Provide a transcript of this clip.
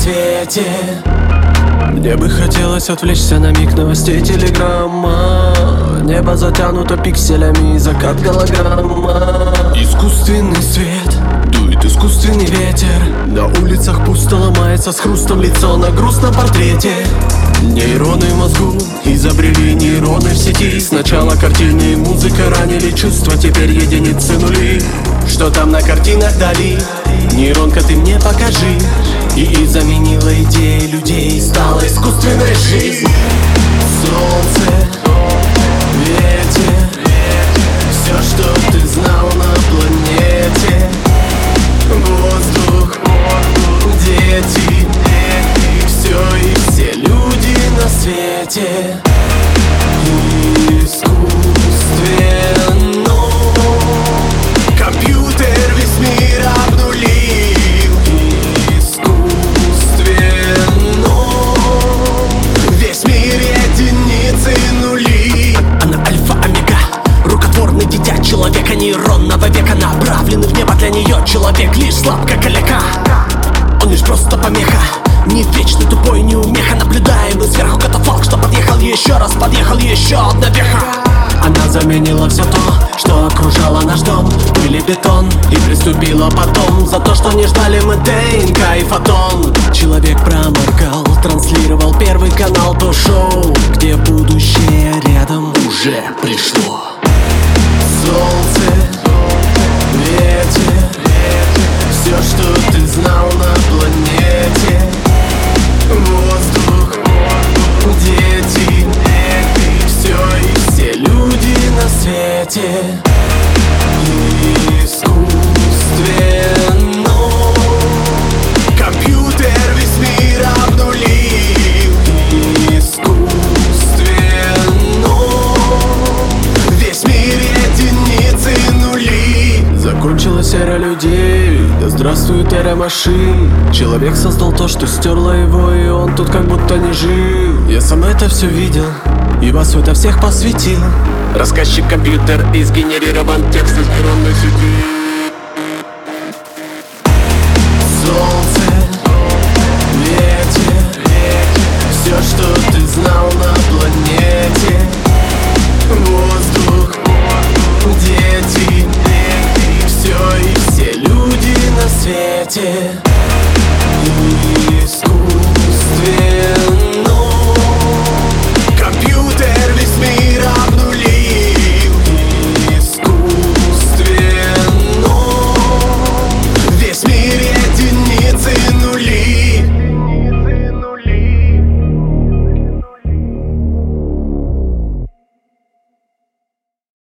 свете. Мне бы хотелось отвлечься на миг новостей телеграмма. Небо затянуто пикселями, закат голограмма. Искусственный свет, дует искусственный ветер. На улицах пусто, ломается с хрустом лицо на грустном портрете. Нейроны в мозгу изобрели нейроны в сети. Сначала картины и музыка ранили чувства, теперь единицы нули. Что там на картинах дали? Нейронка, ты мне покажи. И заменила идеи людей, стала искусственной жизнь. Солнце, ветер, все, что ты знал на планете. Воздух, дети, все и все люди на свете. Искусственно. Компьютер весь мир обнулил. Искусственно. Весь мир единицы нули. Она альфа-омега, рукотворный дитя человека, нейронного века. Направленный в небо для нее человек лишь слаб, как каляка. Он лишь просто помеха, не вечный тупой неумеха. Наблюдаемый сверху катафалк, что подъехал еще раз, подъехал еще одна веха. Она заменила все то, что окружало наш дом, пыль и бетон, и приступила потом за то, что не ждали мы ДНК и фотон. Человек проморгал, транслировал первый канал, то шоу, где будущее рядом уже пришло. Солнце, ветер, все, что ты знал на планете. Воздух, дети, все и все люди на свете. Искусственно. Компьютер весь мир обнулил. Искусственно. Весь мир единицы нули. Закончилась эра людей, да здравствует эра машин. Человек создал то, что стерло его, и он тут как будто не жил. Я сам это все видел и вас в это всех посвятил. Рассказчик компьютер и сгенерирован текст из нейронной сети. Солнце, ветер, все, что ты знал на планете. Воздух, дети, все и все люди на свете.